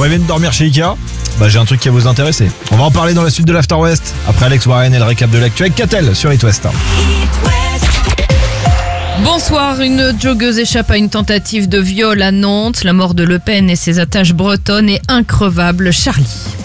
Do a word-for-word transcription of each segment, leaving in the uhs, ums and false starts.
rêvez de dormir chez Ikea ? Bah j'ai un truc qui va vous intéresser. On va en parler dans la suite de l'After West. Après Alex Warren et le récap de l'actu avec Catel sur It West. Bonsoir, une joggeuse échappe à une tentative de viol à Nantes. La mort de Le Pen et ses attaches bretonnes est increvable. Charlie.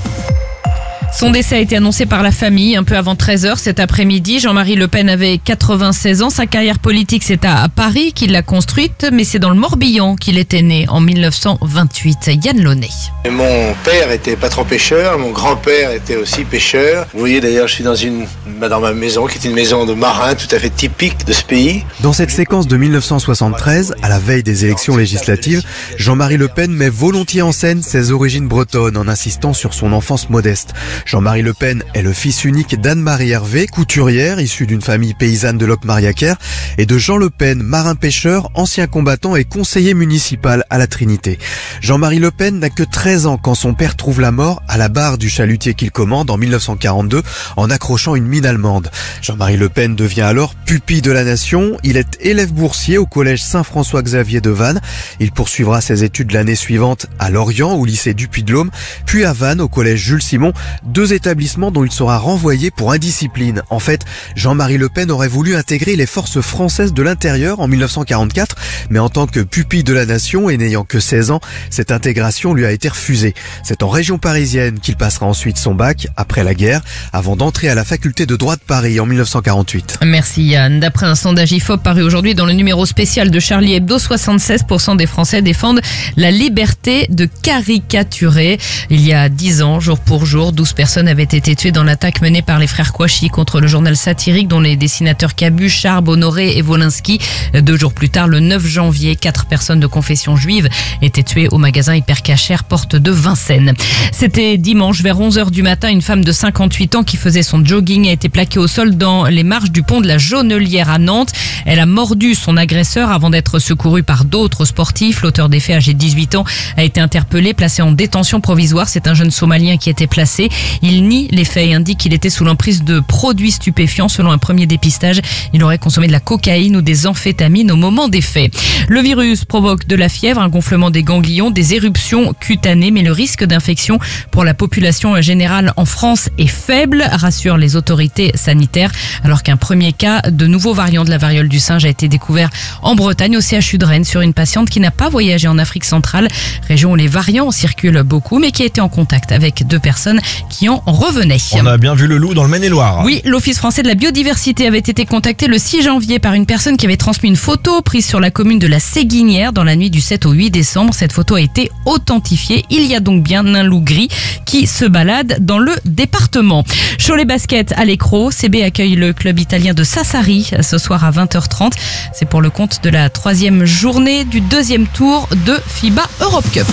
Son décès a été annoncé par la famille un peu avant treize heures cet après-midi. Jean-Marie Le Pen avait quatre-vingt-seize ans. Sa carrière politique, c'est à Paris qu'il l'a construite, mais c'est dans le Morbihan qu'il était né en mille neuf cent vingt-huit. Yann Launay. Mon père était patron pêcheur, mon grand-père était aussi pêcheur. Vous voyez d'ailleurs, je suis dans une dans ma maison qui est une maison de marin tout à fait typique de ce pays. Dans cette séquence de mille neuf cent soixante-treize, à la veille des élections législatives, Jean-Marie Le Pen met volontiers en scène ses origines bretonnes en insistant sur son enfance modeste. Jean-Marie Le Pen est le fils unique d'Anne-Marie Hervé, couturière issue d'une famille paysanne de Locmariaquer, et de Jean Le Pen, marin-pêcheur, ancien combattant et conseiller municipal à la Trinité. Jean-Marie Le Pen n'a que treize ans quand son père trouve la mort à la barre du chalutier qu'il commande en mille neuf cent quarante-deux en accrochant une mine allemande. Jean-Marie Le Pen devient alors pupille de la nation. Il est élève boursier au collège Saint-François-Xavier de Vannes. Il poursuivra ses études l'année suivante à Lorient au lycée du Puy-de-Dôme, puis à Vannes au collège Jules Simon, deux établissements dont il sera renvoyé pour indiscipline. En fait, Jean-Marie Le Pen aurait voulu intégrer les forces françaises de l'intérieur en mille neuf cent quarante-quatre, mais en tant que pupille de la nation et n'ayant que seize ans, cette intégration lui a été refusée. C'est en région parisienne qu'il passera ensuite son bac, après la guerre, avant d'entrer à la faculté de droit de Paris en mille neuf cent quarante-huit. Merci Yann. D'après un sondage I F O P paru aujourd'hui dans le numéro spécial de Charlie Hebdo, soixante-seize pour cent des Français défendent la liberté de caricaturer. Il y a dix ans, jour pour jour, douze personnes avaient été tuées dans l'attaque menée par les frères Kouachi contre le journal satirique dont les dessinateurs Cabu, Charb, Honoré et Wolinski. Deux jours plus tard, le neuf janvier, quatre personnes de confession juive étaient tuées au magasin Hypercacher, porte de Vincennes. C'était dimanche vers onze heures du matin. Une femme de cinquante-huit ans qui faisait son jogging a été plaquée au sol dans les marches du pont de la Jaunelière à Nantes. Elle a mordu son agresseur avant d'être secourue par d'autres sportifs. L'auteur des faits, âgé de dix-huit ans, a été interpellé, placé en détention provisoire. C'est un jeune Somalien qui était placé. Il nie les faits et indique qu'il était sous l'emprise de produits stupéfiants. Selon un premier dépistage, il aurait consommé de la cocaïne ou des amphétamines au moment des faits. Le virus provoque de la fièvre, un gonflement des ganglions, des éruptions cutanées, mais le risque d'infection pour la population générale en France est faible, rassurent les autorités sanitaires, alors qu'un premier cas de nouveau variant de la variole du singe a été découvert en Bretagne, au C H U de Rennes, sur une patiente qui n'a pas voyagé en Afrique centrale, région où les variants circulent beaucoup, mais qui a été en contact avec deux personnes qui en revenaient. On a bien vu le loup dans le Maine-et-Loire. Oui, l'Office français de la biodiversité avait été contacté le six janvier par une personne qui avait transmis une photo prise sur la commune de la Séguinière dans la nuit du sept au huit décembre. Cette photo a été authentifiée. Il y a donc bien un loup gris qui se balade dans le département. Cholet Basket à l'Écro, C B accueille le club italien de Sassari ce soir à vingt heures trente. C'est pour le compte de la troisième journée du deuxième tour de FIBA Europe Cup.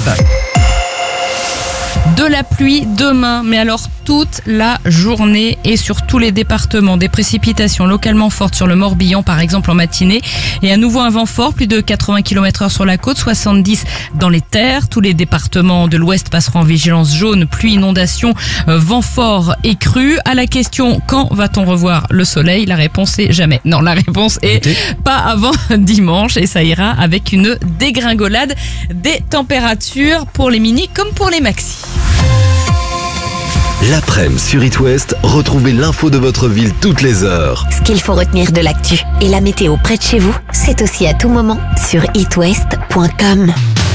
De la pluie demain, mais alors toute la journée et sur tous les départements. Des précipitations localement fortes sur le Morbihan, par exemple en matinée. Et à nouveau un vent fort, plus de quatre-vingts kilomètres heure sur la côte, soixante-dix dans les terres. Tous les départements de l'Ouest passeront en vigilance jaune, pluie, inondation, euh, vent fort et crue. À la question, quand va-t-on revoir le soleil? La réponse est jamais. Non, la réponse est pas avant dimanche et ça ira avec une dégringolade des températures pour les mini comme pour les maxi. L'après-midi sur It West, retrouvez l'info de votre ville toutes les heures. Ce qu'il faut retenir de l'actu et la météo près de chez vous, c'est aussi à tout moment sur it west point com.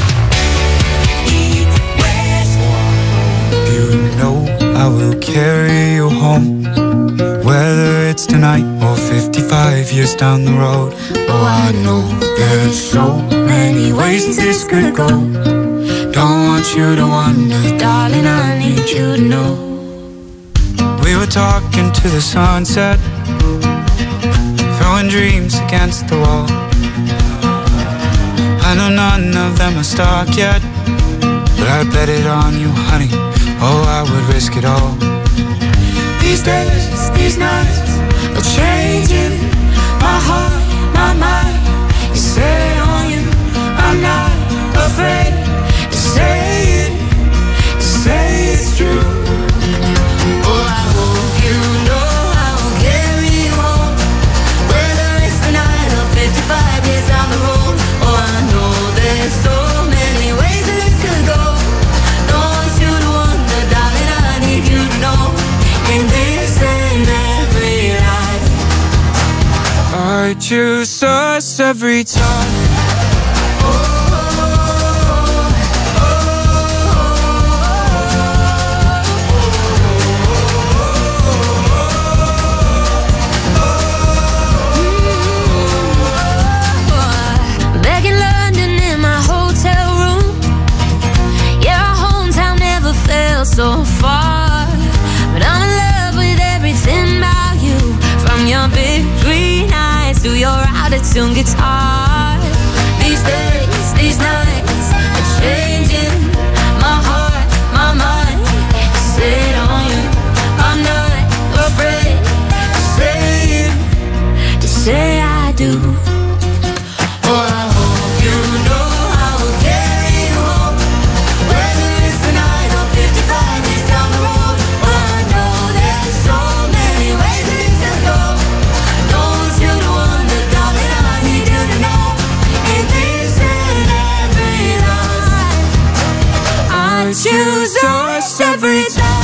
You know I will carry you home, whether it's tonight or fifty-five years down the road. Oh, I know there's so many ways this could go. Don't want you to wonder, darling, I need you to know. We were talking to the sunset, throwing dreams against the wall. I know none of them are stuck yet, but I'd bet it on you, honey. Oh, I would risk it all. These days, these nights are changing my heart, my mind is set on you. I'm not afraid to say it, to say it's true. Oh, I hope you know I will carry you home, whether it's tonight or fifty-five years down the road. Oh, I know there's so many ways that this could go. Don't choose us every time. Back in London in my hotel room, yeah, our hometown never felt so far. But I'm in love with everything about you, from your big green eyes to your out-of-tune guitar. These days, these nights are changing my heart, my mind is set on you. I'm not afraid to say it, to say I do. Oh, I hope you know I will carry you home, whether it's tonight or fifty-five years down the road. Oh, I know there's so many ways that it could go. Don't you wonder, darling, I need you to know, in this and every life, I choose us every time.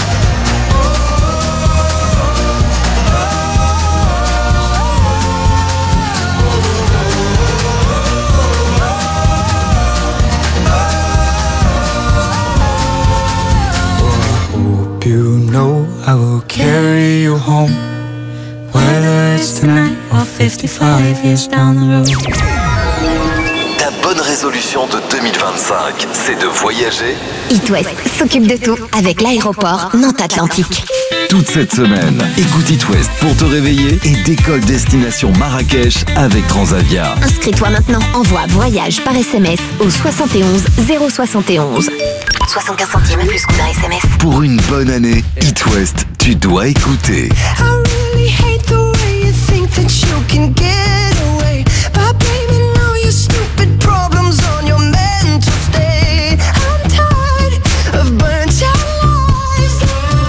You know I will carry you home, whether it's tonight or fifty-five years down the road. Ta bonne résolution de deux mille vingt-cinq, c'est de voyager. It West s'occupe de tout avec l'aéroport Nantes-Atlantique. Toute cette semaine, écoute It West pour te réveiller et décolle destination Marrakech avec Transavia. Inscris-toi maintenant. Envoie voyage par S M S au soixante et onze zéro soixante et onze. soixante-quinze centimes plus qu'on a S M S. Pour une bonne année, It West, tu dois écouter. I really hate the way you think that you can get away by blaming all your stupid problems on your mental state. I'm tired of burnt out lives.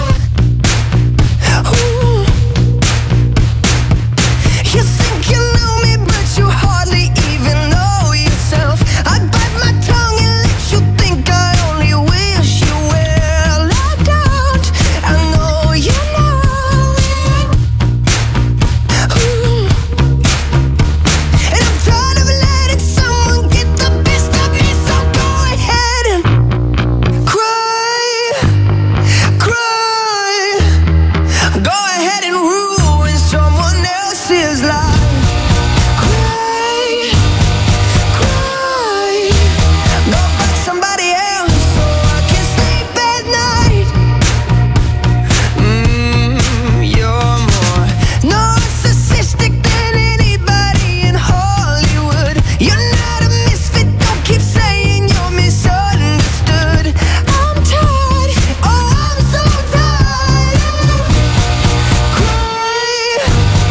Ooh. You think you know me, but you hardly even know yourself. I'd bite my tongue and let you think I only wish you well. I don't, I know you know it. Ooh. And I'm tired of letting someone get the best of me, so go ahead and cry, cry. Go ahead and ruin someone else's life. Cry, cry. Go find somebody else so I can sleep at night. Mmm, you're more narcissistic than anybody in Hollywood. You're not a misfit, don't keep saying you're misunderstood. I'm tired, oh I'm so tired. Cry,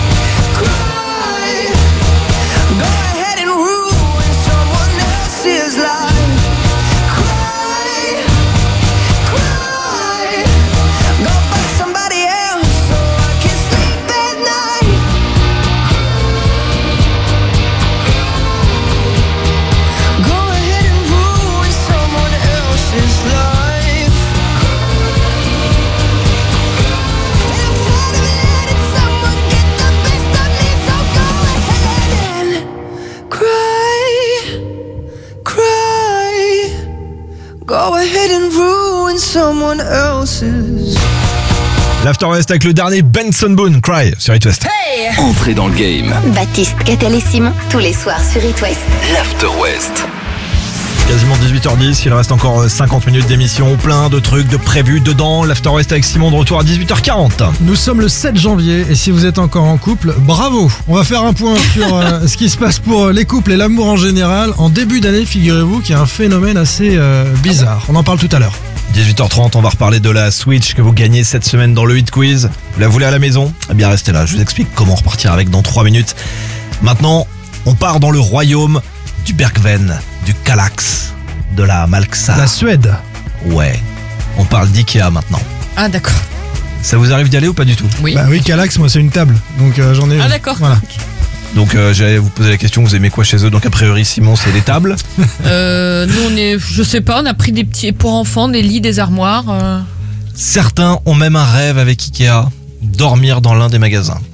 cry. Go ahead and ruin someone else's life. Cry, cry. Go find somebody else so I can sleep at night. Go ahead and ruin someone else's life. And I'm tired of letting someone get the best of me, so go ahead and cry, cry. Go ahead and ruin someone else's. L'After West avec le dernier Benson Boone, Cry, sur It West. Entrez dans le game. Baptiste, Catel et Simon, tous les soirs sur It West. L'After West. Quasiment dix-huit heures dix, il reste encore cinquante minutes d'émission, plein de trucs de prévus dedans. L'After West avec Simon de retour à dix-huit heures quarante. Nous sommes le sept janvier et si vous êtes encore en couple, bravo. On va faire un point sur euh, ce qui se passe pour euh, les couples et l'amour en général. En début d'année, figurez-vous qu'il y a un phénomène assez euh, bizarre. On en parle tout à l'heure. dix-huit heures trente, on va reparler de la Switch que vous gagnez cette semaine dans le Hit Quiz. Vous la voulez à la maison? Eh bien restez là, je vous explique comment repartir avec dans trois minutes. Maintenant, on part dans le royaume du Bergven, du Kallax, de la Malxa. La Suède. Ouais, on parle d'Ikea maintenant. Ah d'accord. Ça vous arrive d'y aller ou pas du tout? Oui. Bah oui, Kallax, moi c'est une table. Donc euh, j'en ai. Ah d'accord. Voilà. Donc euh, j'allais vous poser la question, vous aimez quoi chez eux? Donc a priori Simon c'est les tables. Euh, nous on est, je sais pas, on a pris des petits pour enfants, des lits, des armoires. euh. Certains ont même un rêve avec Ikea, dormir dans l'un des magasins.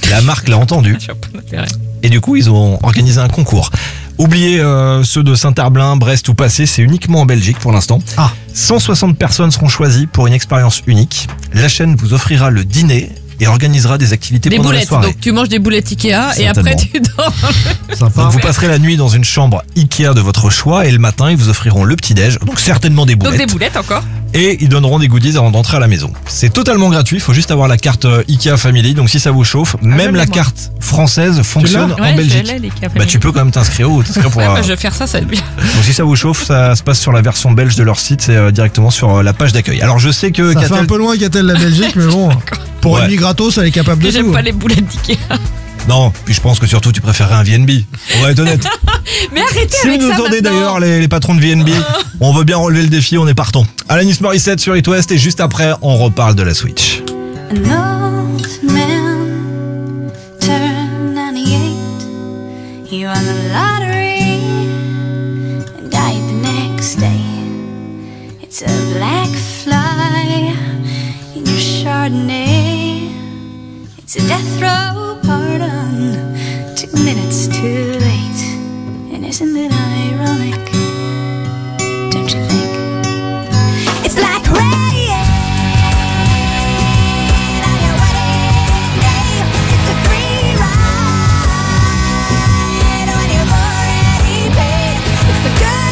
La marque l'a entendu. J'ai pas d'intérêt. Et du coup, ils ont organisé un concours. Oubliez euh, ceux de Saint-Herblain, Brest ou Passé, c'est uniquement en Belgique pour l'instant. Ah. cent soixante personnes seront choisies pour une expérience unique. La chaîne vous offrira le dîner et organisera des activités Des pendant la boulettes, soirée. donc tu manges des boulettes Ikea et après tu dors. Sympa. Donc vous passerez la nuit dans une chambre Ikea de votre choix et le matin ils vous offriront le petit-déj, donc certainement des Donc boulettes. des boulettes encore. Et ils donneront des goodies avant d'entrer à la maison. C'est totalement gratuit, il faut juste avoir la carte euh, Ikea Family, donc si ça vous chauffe, je même l'ai, la moi. carte française fonctionne l'as en Ouais, je Belgique. l'ai, les Ikea Bah Family. tu peux quand même t'inscrire ou t'inscrire pour... Ouais, euh, bah, je vais faire ça, ça va être bien. Donc si ça vous chauffe, ça se passe sur la version belge de leur site, c'est euh, directement sur euh, la page d'accueil. Alors je sais que Ça fait Catel- un peu loin Catel la Belgique, mais bon, pour Ouais. une nuit gratos, elle est capable de Que j'aime tout. pas les boulettes d'Ikea. Non, puis je pense que surtout tu préférerais un V N B. On va être honnête. Mais arrêtez Si vous avec nous ça entendez maintenant. d'ailleurs les, les patrons de V N B, on veut bien relever le défi, on est partant. Alanis Morissette sur It West et juste après on reparle de la Switch. An old man turned ninety-eight. He won the lottery and died the next day. It's a black fly in your Chardonnay. It's a death row pardon, two minutes too late. And isn't it ironic? Don't you think? It's like rain on your wedding day. It's a free ride when you've already paid. It's the good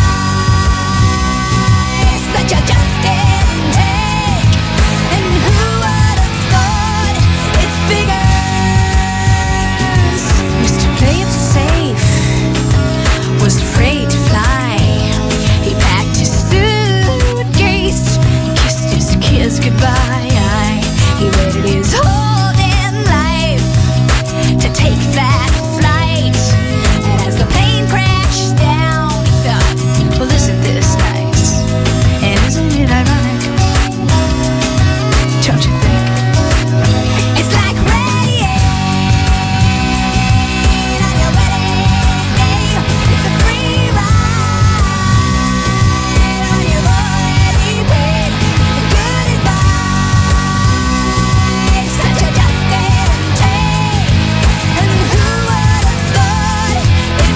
advice that you just didn't take. And who would have thought it figures? Mister Play It Safe was afraid to fly. He packed his suitcase, kissed his kids goodbye. He waited his whole damn life to take that flight. And as the plane crashed down, he thought, well, isn't this nice? And isn't it ironic? Don't you think? It's like rain on your wedding day. It's a free ride when you've already paid. The good advice that you just didn't take. And who would have thought it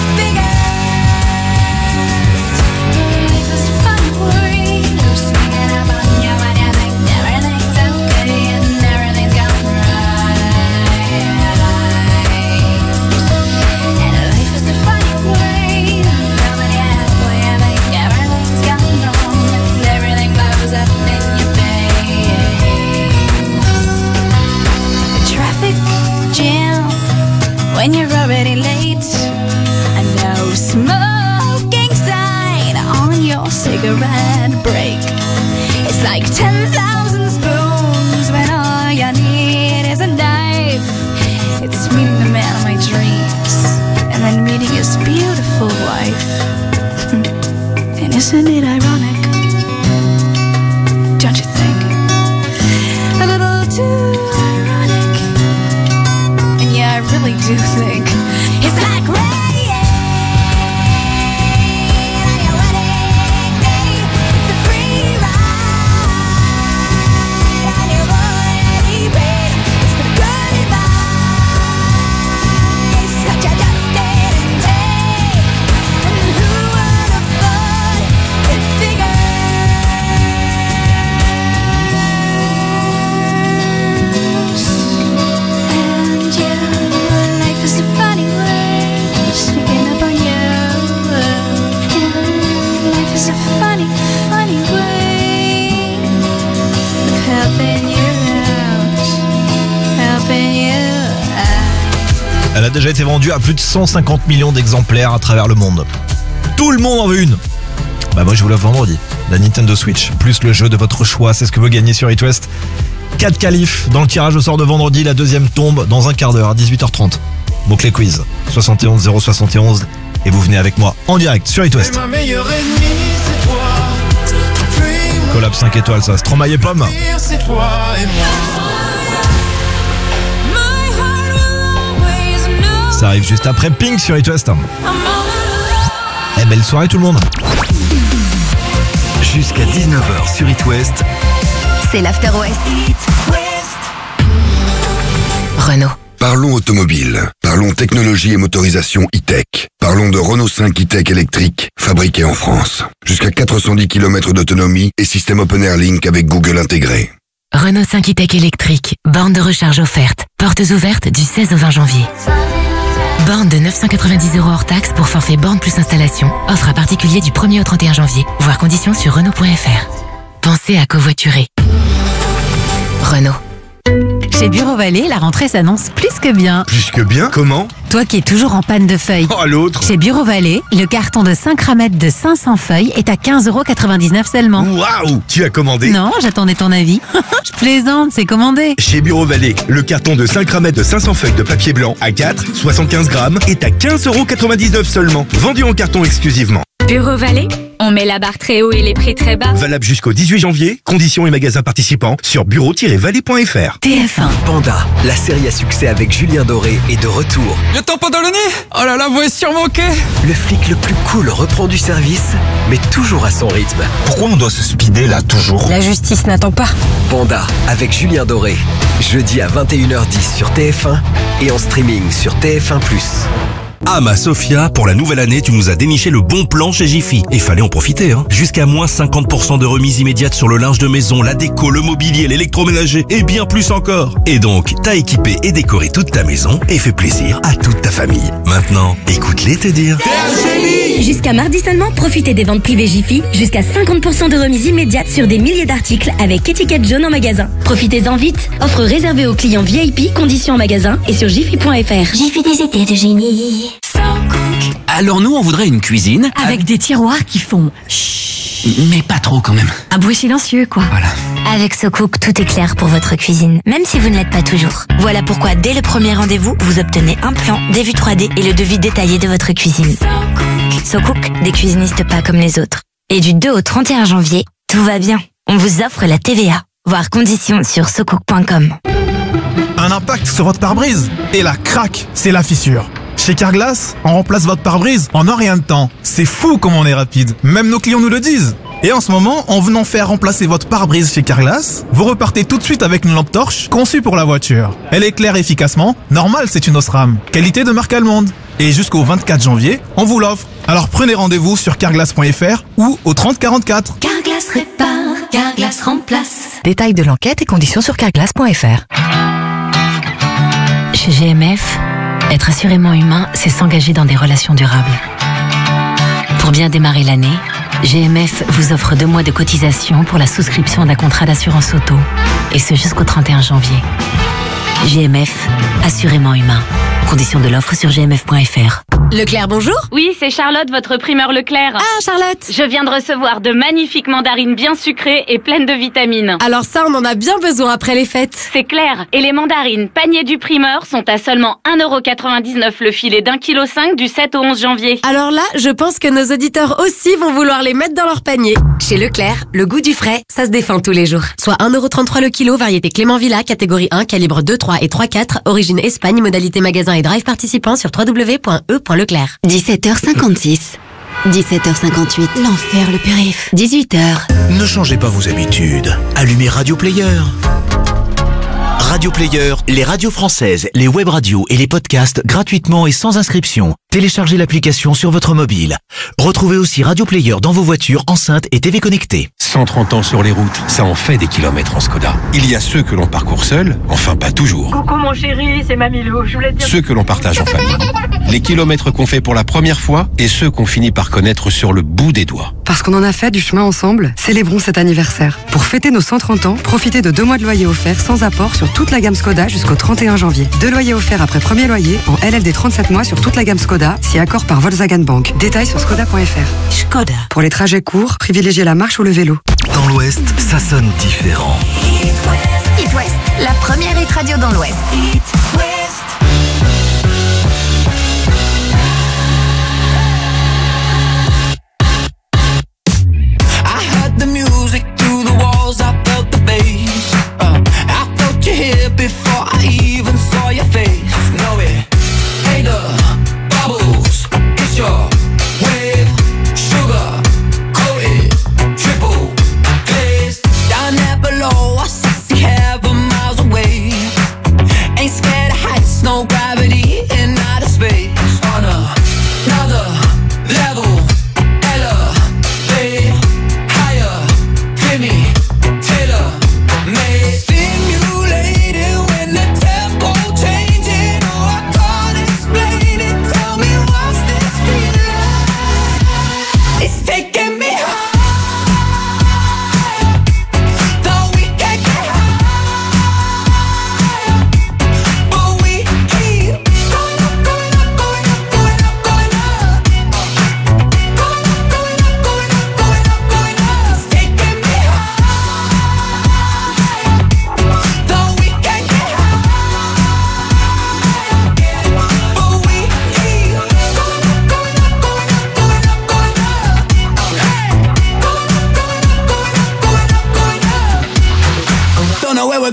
figures? Life is a funny way of sneaking up on you when you think everything's okay and everything's going right. And life is a funny way of filling you up when you think everything's gone wrong and everything blows up in your face. A traffic jam when you're already late. A no smoking sign on your cigarette break. It's like ten thousand spoons when all you need is a knife. It's meeting the man of my dreams and then meeting his beautiful wife. Hmm. And isn't it ironic? Don't you think? A little too ironic. And yeah, I really do think it's like rain on your wedding day. It's a free ride and you've already paid. It's the good advice that you just didn't take. And who would have thought it figures? And yeah, life is a funny way of sneaking up on you. Yeah, life is a funny, funny way of helping you out, helping you out. Elle a déjà été vendue à plus de cent cinquante millions d'exemplaires à travers le monde. Tout le monde en veut une. Bah moi je vous l'offre vendredi. La Nintendo Switch, plus le jeu de votre choix, c'est ce que vous gagnez sur It West. quatre qualifs dans le tirage au sort de vendredi, la deuxième tombe dans un quart d'heure à dix-huit heures trente. Mot-clé quiz, soixante et onze zéro soixante et onze et vous venez avec moi en direct sur It West. Ma meilleure ennemie, c'est toi. Puis Collab cinq étoiles, ça, Stromae et Pomme. pire, c'est toi et moi. Ça arrive juste après Pink sur It West. Eh belle soirée tout le monde. Jusqu'à dix-neuf heures sur It West. C'est l'After West. Renault. Pas Parlons automobile. Parlons technologie et motorisation e-tech. Parlons de Renault cinq e-tech électrique, fabriqué en France. Jusqu'à quatre cent dix kilomètres d'autonomie et système Open Air Link avec Google intégré. Renault cinq e-tech électrique, borne de recharge offerte. Portes ouvertes du seize au vingt janvier. Borne de neuf cent quatre-vingt-dix euros hors taxe pour forfait borne plus installation. Offre à particulier du premier au trente et un janvier. Voir conditions sur Renault point F R. Pensez à covoiturer. Renault. Chez Bureau Vallée, la rentrée s'annonce plus que bien. Plus que bien? Comment? Toi qui es toujours en panne de feuilles. Oh, l'autre. Chez Bureau Vallée, le carton de cinq ramettes de cinq cents feuilles est à quinze euros quatre-vingt-dix-neuf seulement. Waouh! Tu as commandé? Non, j'attendais ton avis. Je plaisante, c'est commandé. Chez Bureau Vallée, le carton de cinq ramettes de cinq cents feuilles de papier blanc à quatre, soixante-quinze grammes est à quinze euros quatre-vingt-dix-neuf seulement. Vendu en carton exclusivement. Bureau Vallée, on met la barre très haut et les prix très bas. Valable jusqu'au dix-huit janvier. Conditions et magasins participants sur bureau tiret vallée point F R. T F un. Panda, la série à succès avec Julien Doré est de retour. Le tampon dans le nez? Oh là là, vous êtes sur mon quai. Le flic le plus cool reprend du service, mais toujours à son rythme. Pourquoi on doit se speeder là, toujours? La justice n'attend pas. Panda, avec Julien Doré. Jeudi à vingt et une heures dix sur T F un et en streaming sur T F un plus. Ah ma Sophia, pour la nouvelle année, tu nous as déniché le bon plan chez Jiffy. Et fallait en profiter, hein. Jusqu'à moins cinquante pour cent de remise immédiate sur le linge de maison, la déco, le mobilier, l'électroménager et bien plus encore. Et donc, t'as équipé et décoré toute ta maison et fait plaisir à toute ta famille. Maintenant, écoute-les te dire. Jusqu'à mardi seulement, profitez des ventes privées Jiffy. Jusqu'à cinquante pour cent de remise immédiate sur des milliers d'articles avec étiquette jaune en magasin. Profitez-en vite. Offre réservée aux clients V I P, conditions en magasin et sur jiffy point F R. Jiffy des idées de génie. Alors nous, on voudrait une cuisine Avec des tiroirs qui font chut, mais pas trop quand même. un bruit silencieux, quoi. Voilà. Avec SoCook, tout est clair pour votre cuisine, même si vous ne l'êtes pas toujours. Voilà pourquoi, dès le premier rendez-vous, vous obtenez un plan, des vues trois D et le devis détaillé de votre cuisine. SoCook, des cuisinistes pas comme les autres. Et du deux au trente et un janvier, tout va bien. On vous offre la T V A. Voir conditions sur socook point com. Un impact sur votre pare-brise et la craque, c'est la fissure. Chez Carglass, on remplace votre pare-brise en un rien de temps. C'est fou comme on est rapide. Même nos clients nous le disent. Et en ce moment, en venant faire remplacer votre pare-brise chez Carglass, vous repartez tout de suite avec une lampe torche conçue pour la voiture. Elle éclaire efficacement. Normal, c'est une Osram. Qualité de marque allemande. Et jusqu'au vingt-quatre janvier, on vous l'offre. Alors prenez rendez-vous sur carglass point F R ou au trente quarante-quatre. Carglass répare, Carglass remplace. Détails de l'enquête et conditions sur carglass point F R. Chez G M F, être assurément humain, c'est s'engager dans des relations durables. Pour bien démarrer l'année, G M F vous offre deux mois de cotisation pour la souscription d'un contrat d'assurance auto. Et ce jusqu'au trente et un janvier. G M F, assurément humain. Conditions de l'offre sur g m f point F R. Leclerc, bonjour. Oui, c'est Charlotte, votre primeur Leclerc. Ah, Charlotte. Je viens de recevoir de magnifiques mandarines bien sucrées et pleines de vitamines. Alors ça, on en a bien besoin après les fêtes. C'est clair. Et les mandarines panier du primeur sont à seulement un euro quatre-vingt-dix-neuf le filet d'un kilo cinq du sept au onze janvier. Alors là, je pense que nos auditeurs aussi vont vouloir les mettre dans leur panier. Chez Leclerc, le goût du frais, ça se défend tous les jours. Soit un euro trente-trois le kilo, variété Clément Villa, catégorie un, calibre deux, trois et trois quatre, origine Espagne, modalité magasin et drive participant sur w w w point e point leclerc. dix-sept heures cinquante-six. dix-sept heures cinquante-huit. L'enfer, le périph. dix-huit heures. Ne changez pas vos habitudes. Allumez Radio Player. Radio Player, les radios françaises, les web radios et les podcasts gratuitement et sans inscription. Téléchargez l'application sur votre mobile. Retrouvez aussi Radio Player dans vos voitures, enceintes et T V connectées. cent trente ans sur les routes, ça en fait des kilomètres en Skoda. Il y a ceux que l'on parcourt seul, enfin pas toujours. Coucou mon chéri, c'est Mamilou, je voulais te dire... Ceux que l'on partage en famille. Les kilomètres qu'on fait pour la première fois et ceux qu'on finit par connaître sur le bout des doigts. Parce qu'on en a fait du chemin ensemble, célébrons cet anniversaire. Pour fêter nos cent trente ans, profitez de deux mois de loyer offert sans apport sur toute la gamme Skoda jusqu'au trente et un janvier. Deux loyers offerts après premier loyer en L L D trente-sept mois sur toute la gamme Skoda, si accord par Volkswagen Bank. Détails sur skoda point F R. Skoda. Pour les trajets courts, privilégiez la marche ou le vélo. Dans l'Ouest, ça sonne différent. It West, la première hit radio dans l'Ouest. I heard the music through the walls, I felt the bass. Uh, I felt you here before I even saw your face. Know it, hey the bubbles, it's your wave, sugar, coated, triple glazed. Down there below, I see heaven miles away. Ain't scared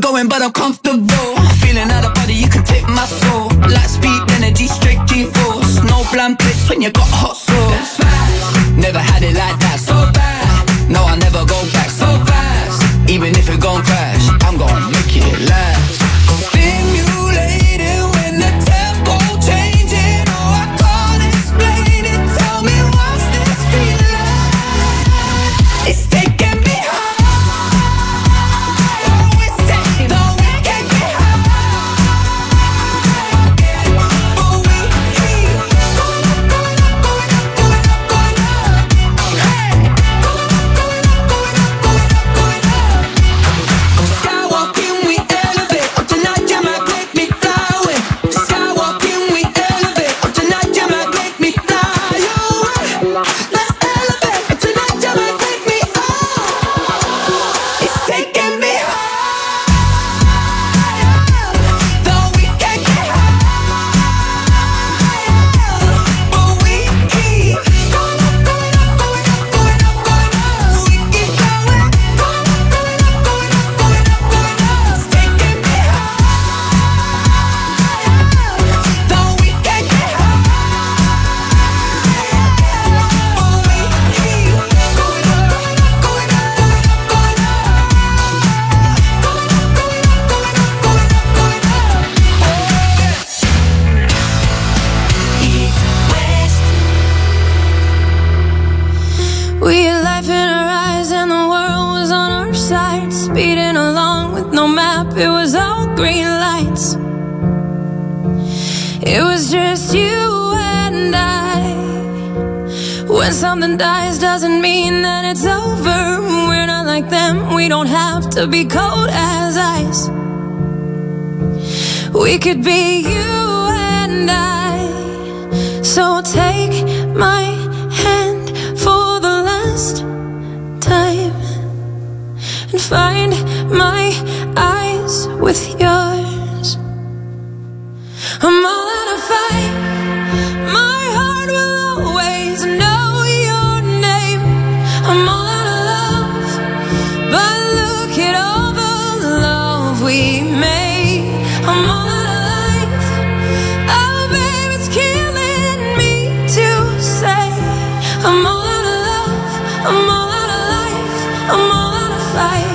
going, but I'm comfortable. Feeling out of body, you can take my soul. Light speed, energy, straight G-force. No bland pics when you got hot sauce. Never had it like that, so bad. No, I'll never go back so fast. Even if it gon' crash, I'm gon' make it last. Stimulated when the tempo changing. Oh, I can't explain it. Tell me what's this feeling? It's taking me high. Oh, it's taking, though we can't get high. But we keep going up, going up, going up, going up, going up. Hey, going up, going up, going up, going up, going up. Skywalking, we elevate. Oh, tonight you might make me fly away. Skywalking, we elevate. Oh, tonight you might make me fly away. Let's elevate. Oh, tonight you might take me up. It's taking me higher, though we can't get higher. But we keep going up, going up, going up, going up, going up. We keep going, going up, going up, going up, going up, going up. It's taking me higher, though we can't get higher. But we keep going up, going up, going up, going up, going up. We had life in our eyes and the world was on our side. Speeding along with no map, it was all green lights. It was just you and I. When something dies doesn't mean that it's over. We're not like them, we don't have to be cold as ice. We could be you and I. So take my hand for the last time and find my eyes with yours. I'm all out of fight. My heart will always know your name. I'm all out of love, but look at all the love we made. I'm all out of life. Oh, babe, it's killing me to say. I'm all out of love. I'm all out of life. I'm all out of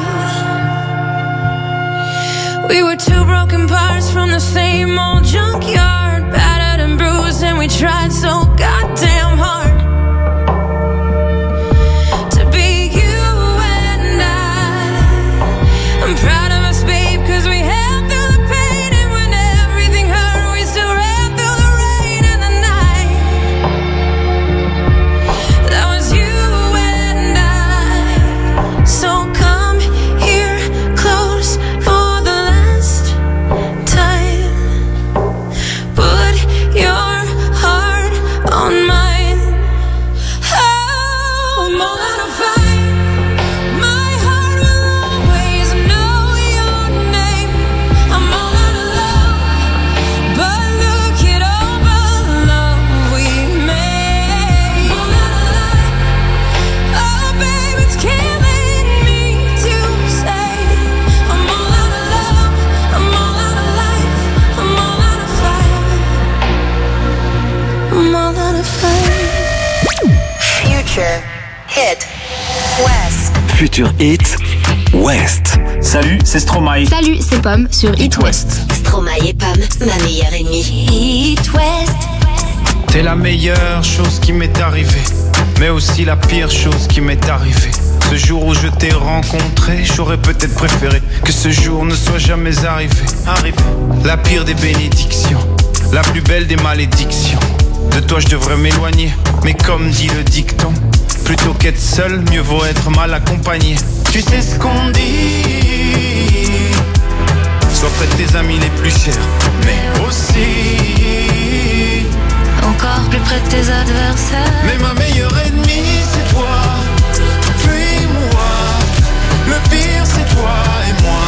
fight. We were two broken parts from the same old junkyard, battered and bruised, and we tried so goddamn hard to be you and I. I'm proud of us, babe, cause we held through the pain, and when everything hurt, we still ran through the rain and the night. That was you and I. So come here close for the last time. Put your heart on mine. Oh, I'm all out of fight. My heart will always know your name. I'm all out of love, but look at all the love we made. I'm all out of life. Oh, babe, it's killing me to say. I'm all out of love. I'm all out of life. I'm all out of fight. I'm all out of fight. Future Hit West. Future Hit West. Salut, c'est Stromae. Salut, c'est Pomme sur It West. Stromae et Pam, ma meilleure ennemie. Hit West. T'es la meilleure chose qui m'est arrivée, mais aussi la pire chose qui m'est arrivée. Ce jour où je t'ai rencontré, j'aurais peut-être préféré que ce jour ne soit jamais arrivé. Arrivé. La pire des bénédictions, la plus belle des malédictions. De toi je devrais m'éloigner, mais comme dit le dicton, plutôt qu'être seul, mieux vaut être mal accompagné. Tu sais ce qu'on dit, sois près de tes amis les plus chers, mais aussi encore plus près de tes adversaires. Mais ma meilleure ennemie c'est toi, fuis-moi. Le pire c'est toi et moi.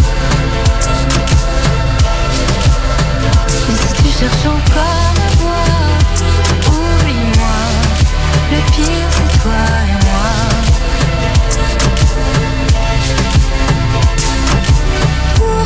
Mais si tu cherches encore à voir, oublie-moi. Le pire c'est toi et moi. Ouh.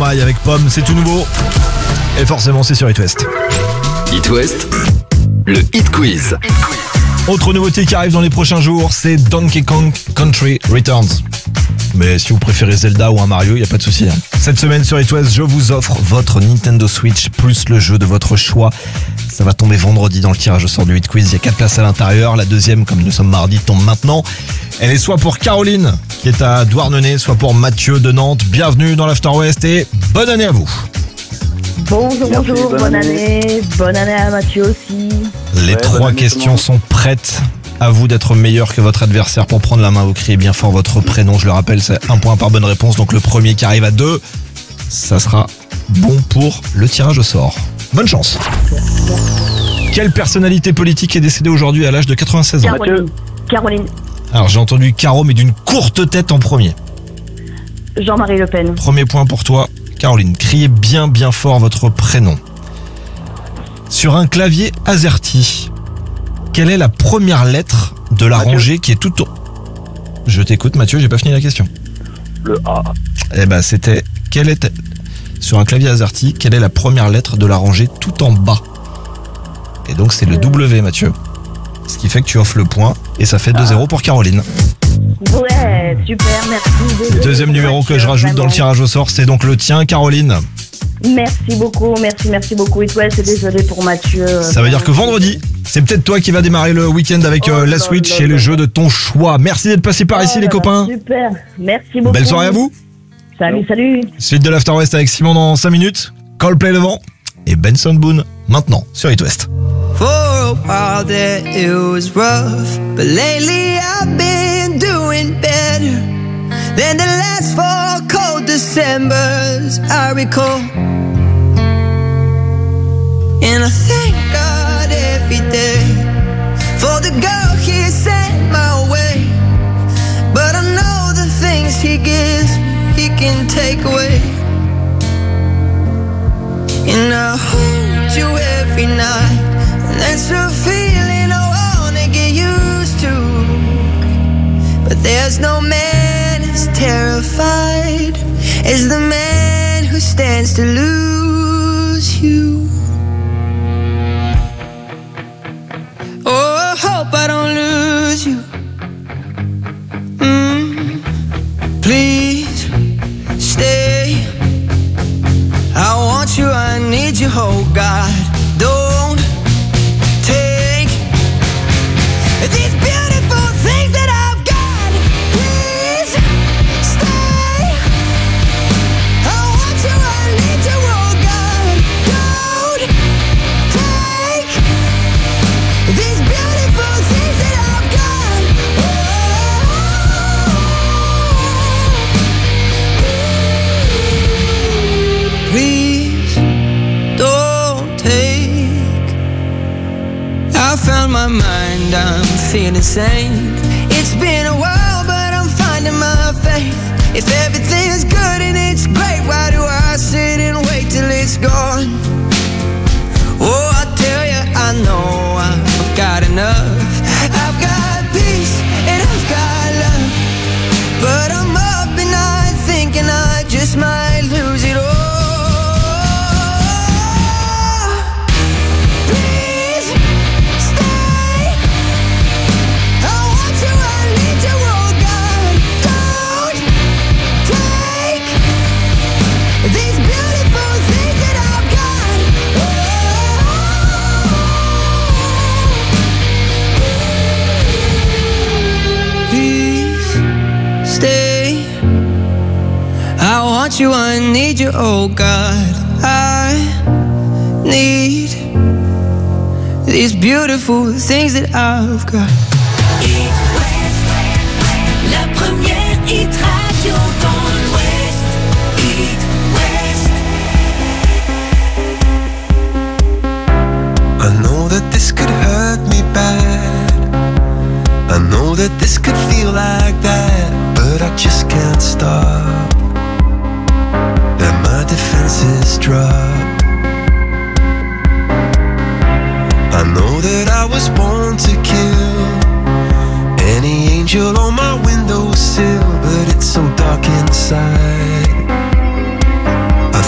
Stromae avec Pomme, c'est tout nouveau. Et forcément, c'est sur It West. It West, le Hit Quiz. Autre nouveauté qui arrive dans les prochains jours, c'est Donkey Kong Country Returns. Mais si vous préférez Zelda ou un Mario, il n'y a pas de souci. Hein. Cette semaine sur It West, je vous offre votre Nintendo Switch plus le jeu de votre choix. Ça va tomber vendredi dans le tirage au sort du Hit Quiz. Il y a quatre places à l'intérieur. La deuxième, comme nous sommes mardi, tombe maintenant. Elle est soit pour Caroline, qui est à Douarnenez, soit pour Mathieu de Nantes. Bienvenue dans l'After West et bonne année à vous. Bonjour, Merci, bonjour, bonne, bonne année. année. Bonne année à Mathieu aussi. Les ouais, trois questions sont prêtes. À vous d'être meilleur que votre adversaire pour prendre la main. Vous criez bien fort votre prénom. Je le rappelle, c'est un point par bonne réponse. Donc le premier qui arrive à deux, ça sera bon pour le tirage au sort. Bonne chance. Quelle personnalité politique est décédée aujourd'hui à l'âge de quatre-vingt-seize ans? Caroline. Caroline. Alors j'ai entendu Caro, mais d'une courte tête en premier. Jean-Marie Le Pen. Premier point pour toi, Caroline. Criez bien bien fort votre prénom. Sur un clavier AZERTY, quelle est la première lettre de la Mathieu. Rangée qui est tout au... Je t'écoute Mathieu, j'ai pas fini la question. Le A. Eh ben c'était... Quelle est... Sur un clavier AZERTY, quelle est la première lettre de la rangée tout en bas? Et donc c'est le W Mathieu. Ce qui fait que tu offres le point et ça fait deux zéro pour Caroline. Ouais, super, merci. Désolé, Deuxième numéro Mathieu, que je rajoute vraiment. Dans le tirage au sort, c'est donc le tien Caroline. Merci beaucoup, merci, merci beaucoup. Et toi, c'est désolé pour Mathieu. Ça veut dire que vendredi, c'est peut-être toi qui vas démarrer le week-end avec oh, euh, la Switch et le jeu de ton choix. Merci d'être passé par oh, ici les copains. Super, merci beaucoup. Belle soirée à vous. Salut, salut. Suite de l'After West avec Simon dans cinq minutes. Coldplay devant et Benson Boone maintenant sur It West. For a while there it was rough, but lately I've been doing better than the last four cold Decembers I recall. And I thank God every day for the girl He sent my way. But I know the things He gives He can take away. And I hold you every night, and that's a feeling I wanna get used to. But there's no man as terrified as the man who stands to lose you. Oh, I hope I don't lose you. Mm, please stay. I want you, I need you, oh God. Don't take these beautiful things that I've got. Please stay. I want you, I need you, oh God. Don't take these beautiful things that I've got. Oh. Please don't take. I found my mind, I'm feeling sane. It's been a while, but I'm finding my faith. If everything is good and it's great, why do I sit and wait till it's gone? Oh, I tell you, I know I've got enough. I've got peace and I've got love, but I'm up at night thinking I just might lose it all. You, I need you, oh God. I need these beautiful things that I've got. It West, la première hit radio dans l'Ouest. It West. I know that this could hurt me bad. I know that this could feel like that, but I just can't stop. My defenses drop. I know that I was born to kill any angel on my windowsill, but it's so dark inside. I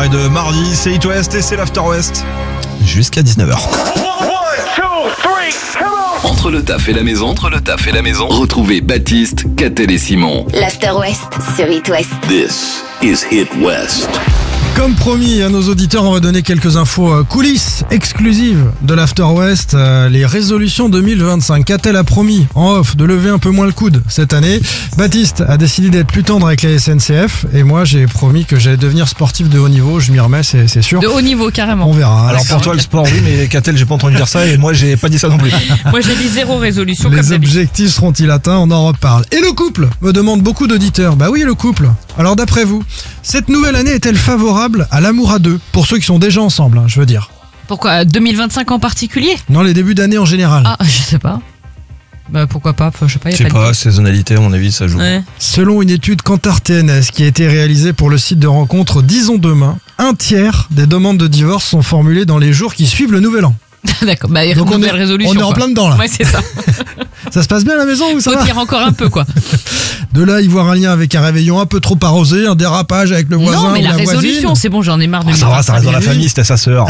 démarrer de mardi, c'est It West et c'est l'After West. Jusqu'à dix-neuf heures. Entre le taf et la maison, entre le taf et la maison, retrouvez Baptiste, Catel et Simon. L'After West sur It West. This is It West. Comme promis à nos auditeurs, on va donner quelques infos euh, coulisses exclusives de l'After West. Euh, les résolutions deux mille vingt-cinq. Catel a promis en off de lever un peu moins le coude cette année. Baptiste a décidé d'être plus tendre avec la S N C F. Et moi, j'ai promis que j'allais devenir sportif de haut niveau. Je m'y remets, c'est, c'est sûr. De haut niveau, carrément. On verra. Alors pour toi, le sport, oui, mais Catel, j'ai pas entendu dire ça et moi, j'ai pas dit ça non plus. Moi, j'ai dit zéro résolution. Les comme objectifs seront-ils atteints? On en reparle. Et le couple, me demandent beaucoup d'auditeurs. Bah oui, le couple. Alors d'après vous, cette nouvelle année est-elle favorable à l'amour à deux? Pour ceux qui sont déjà ensemble, hein, je veux dire. Pourquoi deux mille vingt-cinq en particulier? Non, les débuts d'année en général. Ah, je sais pas. Bah pourquoi pas, enfin, je sais pas. Y a Je sais pas, pas, de... saisonnalité, à mon avis, ça joue. Ouais. Selon une étude Kantar T N S qui a été réalisée pour le site de rencontre Disons Demain, un tiers des demandes de divorce sont formulées dans les jours qui suivent le nouvel an. D'accord, bah Donc on est, résolution, on est en quoi. plein dedans là. Ouais, c'est ça. Ça se passe bien à la maison ou ça Faut va? dire encore un peu, quoi. De là, y voir un lien avec un réveillon un peu trop arrosé, un dérapage avec le voisin Non, mais ou la, la résolution, voisine. c'est bon, j'en ai marre de Ah, ça va, ça reste dans la famille, c'était sa sœur.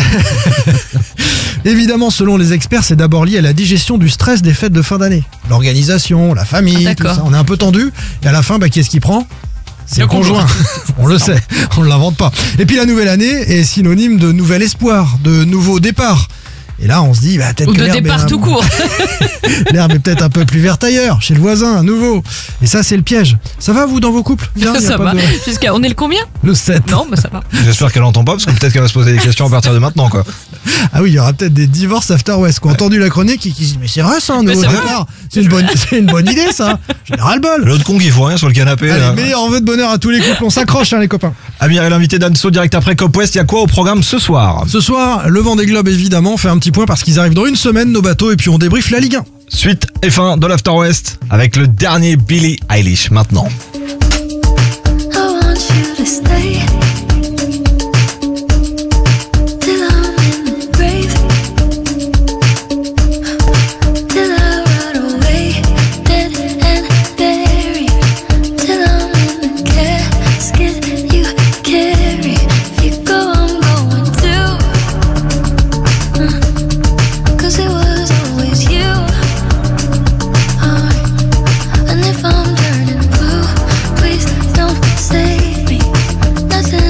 Évidemment, selon les experts, c'est d'abord lié à la digestion du stress des fêtes de fin d'année. L'organisation, la famille, Ah, tout d'accord. ça. On est un peu tendu. Et à la fin, bah, qui est-ce qui prend? C'est le Le conjoint. On le sait, on ne l'invente pas. Et puis la nouvelle année est synonyme de nouvel espoir, de nouveau départ. Et là, on se dit, bah, peut-être Ou que de l'herbe est départ un- tout court. l'herbe est peut-être un peu plus verte ailleurs, chez le voisin, à nouveau. Et ça, c'est le piège. Ça va, vous, dans vos couples? Bien, y a Ça pas va. de- Jusqu'à, on est le combien? Le sept. Non, bah ça va. J'espère qu'elle entend pas parce que peut-être qu'elle va se poser des questions à partir de maintenant, quoi. Ah oui, il y aura peut-être des divorces after West qui ont entendu la chronique et qui se disent, mais c'est vrai ça, un Mais nouveau c'est départ. C'est une bonne, c'est une bonne idée, ça. Général bol. L'autre con qui fout rien sur le canapé. Allez, là. meilleur vœu de bonheur à tous les couples. On s'accroche, hein, les copains. Amir est l'invité d'Anso direct après Cop West. Il y a quoi au programme ce soir? Ce soir, le Vendée Globe, évidemment, on fait un petit point parce qu'ils arrivent dans une semaine, nos bateaux, et puis on débriefe la Ligue un. Suite F un de l'After West avec le dernier Billie Eilish maintenant. I want you to stay till I'm in the grave, till I rot away, dead and buried, till I'm in the casket you carry. If you go, I'm going too, uh, 'cause it was always you. And if I'm turning blue, please don't save me. Nothing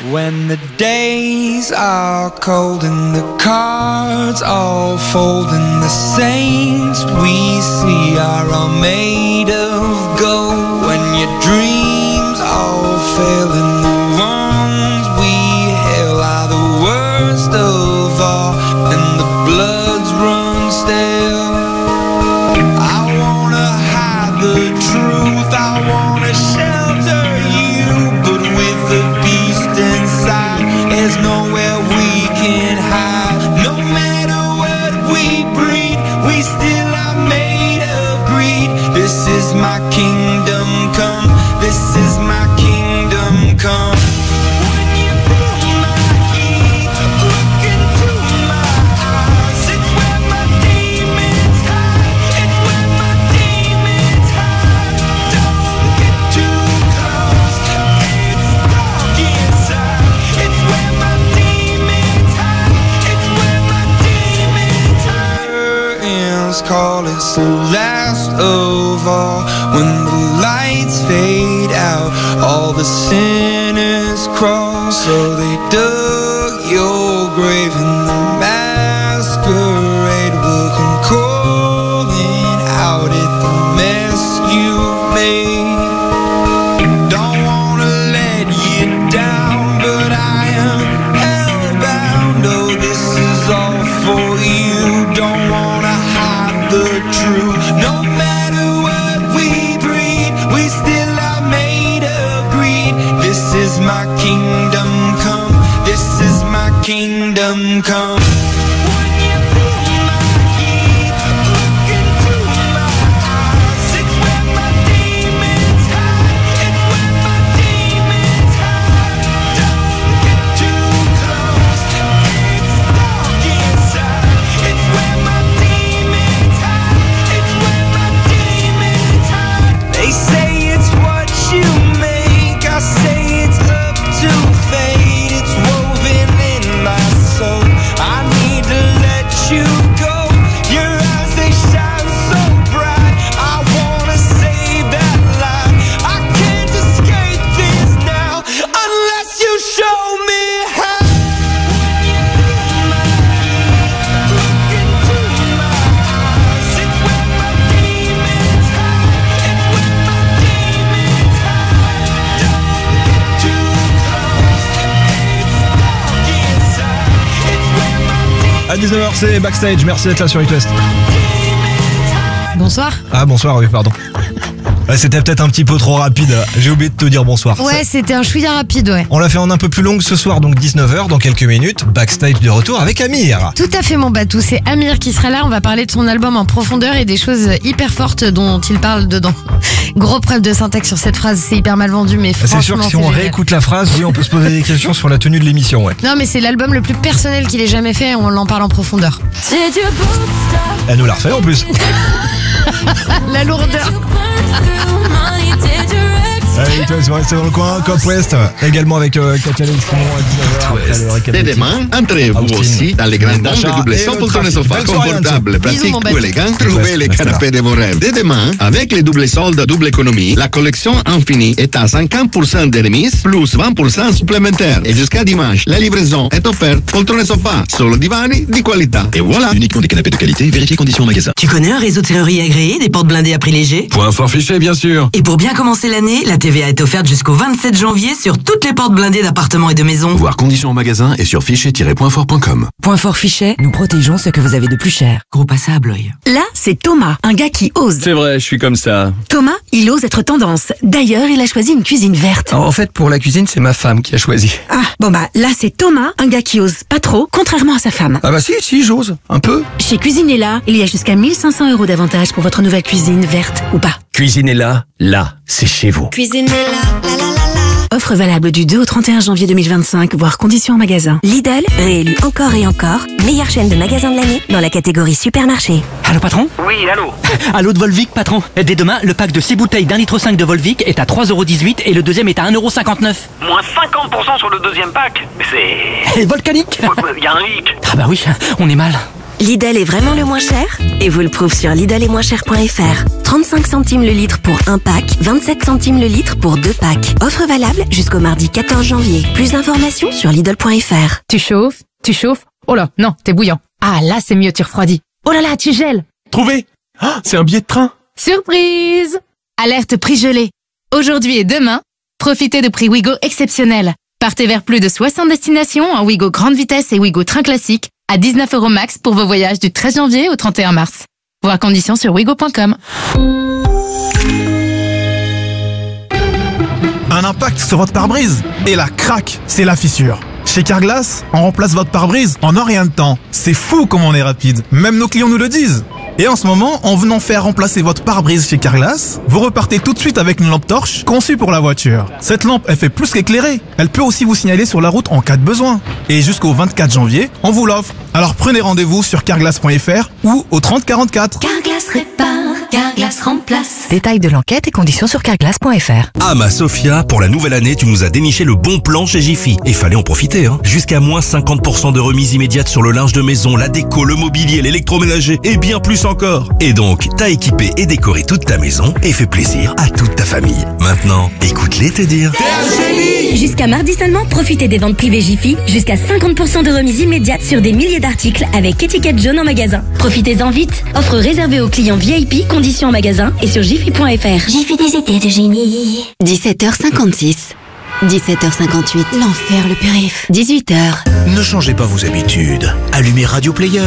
When the days are cold and the cards all fold and the saints we see are all made of gold. When your dreams all fail and the ones we hail are the worst of all and the bloods run stale. I wanna hide the truth, I wanna shelter you, but with the beast inside, there's nowhere we can hide. No matter what we breed, we still are made of greed. This is my kingdom come, this is my kingdom come. When you feel my heat, look into my eyes. It's where my demons hide, it's where my demons hide. Don't get too close, it's dark inside. It's where my demons hide, it's where my demons hide. Curtains call it's the last of all. When the lights fade out, all the sinners crawl. So they dug your grave and the masquerade will come calling out at the mess you made. Don't wanna let you down, but I am hellbound. Oh, this is all for you. Don't wanna hide the truth. No matter what we breed, we still are made of greed. This is my kingdom come, this is my kingdom come. When you feel my heat, look into my eyes. It's where my demons hide, it's where my demons hide. Don't get too close, it's dark inside. It's where my demons hide, it's where my demons hide. They say it's what you make, I say it's up to fate. It's woven in my soul, I need to let you go. Your eyes, they shine so bright, I wanna save that light. I can't escape this now, unless you show me how. When you feel my heat, look into my eyes. It's where my demons hide, it's where my demons hide. Don't get too close, it's dark inside. It's where my demons À dix-neuf heures, c'est Backstage. Merci d'être là sur It West. Bonsoir. Ah, bonsoir, oui, pardon. Ouais, c'était peut-être un petit peu trop rapide. J'ai oublié de te dire bonsoir. Ouais, c'était un chouïa rapide, ouais. On l'a fait en un peu plus longue ce soir, donc dix-neuf heures, dans quelques minutes. Backstage de retour avec Amir. Tout à fait, mon batou. C'est Amir qui sera là. On va parler de son album en profondeur et des choses hyper fortes dont il parle dedans. Gros preuve de syntaxe sur cette phrase. C'est hyper mal vendu, mais franchement, C'est sûr que si on génial. réécoute la phrase, oui, on peut se poser des questions sur la tenue de l'émission, ouais. Non, mais c'est l'album le plus personnel qu'il ait jamais fait. On en parle en profondeur. Elle nous l'a refait en plus. La lourdeur. Allez, toi, c'est resté dans le coin, Cop West, également avec euh, Katia Leximon à dix-neuf heures. Et demain, entrez-vous aussi dans les grandes dames de double cent pour le sofa confortable, pratique ou élégant. Trouvez les canapés de vos rêves. Dès demain, avec les doubles soldes double économie, la collection Infinie est à cinquante pour cent de remise, plus vingt pour cent supplémentaires. Et jusqu'à dimanche, la livraison est offerte. Poltrone sofa, solo divani di qualità. Et voilà. Uniquement des canapés de qualité, vérifiez conditions en magasin. Tu connais un réseau de serrurerie agréé, des portes blindées à prix léger? Point fort fiché, bien sûr. Et pour bien commencer l'année, la T V A est offerte jusqu'au vingt-sept janvier sur toutes les portes blindées d'appartements et de maisons. Voir conditions en magasin et sur fichet tiret point fort point com. Point fort Fichet, nous protégeons ce que vous avez de plus cher. Gros passé à Blois. Là, c'est Thomas, un gars qui ose. C'est vrai, je suis comme ça. Thomas, il ose être tendance. D'ailleurs, il a choisi une cuisine verte. En fait, pour la cuisine, c'est ma femme qui a choisi. Ah, bon bah, là, c'est Thomas, un gars qui ose pas trop, contrairement à sa femme. Ah bah si, si, j'ose. Un peu. Chez Cuisinella, il y a jusqu'à mille cinq cents euros d'avantage pour votre nouvelle cuisine, verte ou pas. Cuisinella, là, c'est chez vous. Cuisinella, la la la la. Offre valable du deux au trente et un janvier deux mille vingt-cinq, voire conditions en magasin. Lidl, réélu encore et encore, meilleure chaîne de magasins de l'année dans la catégorie supermarché. Allô patron? Oui, allô. Allô de Volvic patron. Dès demain, le pack de six bouteilles d'un litre cinq de Volvic est à trois euros dix-huit et le deuxième est à un euro cinquante-neuf. Moins cinquante pour cent sur le deuxième pack. Mais c'est... Et volcanique? Il y a un hic. Ah bah oui, on est mal. Lidl est vraiment le moins cher et vous le prouve sur Lidl et moins cher point f r. trente-cinq centimes le litre pour un pack, vingt-sept centimes le litre pour deux packs. Offre valable jusqu'au mardi quatorze janvier. Plus d'informations sur Lidl point f r. Tu chauffes, tu chauffes. Oh là, non, t'es bouillant. Ah là, c'est mieux, tu refroidis. Oh là là, tu gèles. Trouvé. Oh, c'est un billet de train. Surprise! Alerte prix gelé. Aujourd'hui et demain, profitez de prix Ouigo exceptionnels. Partez vers plus de soixante destinations en Ouigo grande vitesse et Ouigo train classique à dix-neuf euros max pour vos voyages du treize janvier au trente et un mars. Voir conditions sur ouigo point com. Un impact sur votre pare-brise et la craque, c'est la fissure. Chez Carglass, on remplace votre pare-brise en un rien de temps. C'est fou comme on est rapide. Même nos clients nous le disent. Et en ce moment, en venant faire remplacer votre pare-brise chez Carglass, vous repartez tout de suite avec une lampe torche conçue pour la voiture. Cette lampe, elle fait plus qu'éclairer. Elle peut aussi vous signaler sur la route en cas de besoin. Et jusqu'au vingt-quatre janvier, on vous l'offre. Alors prenez rendez-vous sur carglass point f r ou au trente quarante-quatre. Carglass répare, Carglass remplace. Détails de l'enquête et conditions sur carglass point f r. Ah ma Sophia, pour la nouvelle année, tu nous as déniché le bon plan chez Jiffy. Et fallait en profiter, hein. Jusqu'à moins cinquante pour cent de remise immédiate sur le linge de maison, la déco, le mobilier, l'électroménager et bien plus encore. Et donc, t'as équipé et décoré toute ta maison et fait plaisir à toute ta famille. Maintenant, écoute-les te dire. Jusqu'à mardi seulement, profitez des ventes privées Jiffy. Jusqu'à cinquante pour cent de remise immédiate sur des milliers d'articles avec étiquette jaune en magasin. Profitez-en vite. Offre réservée aux clients V I P, conditions en magasin et sur jiffy point f r. Jiffy des étés de génie. dix-sept heures cinquante-six. dix-sept heures cinquante-huit. L'enfer, le périph. dix-huit heures. Ne changez pas vos habitudes. Allumez Radio Player.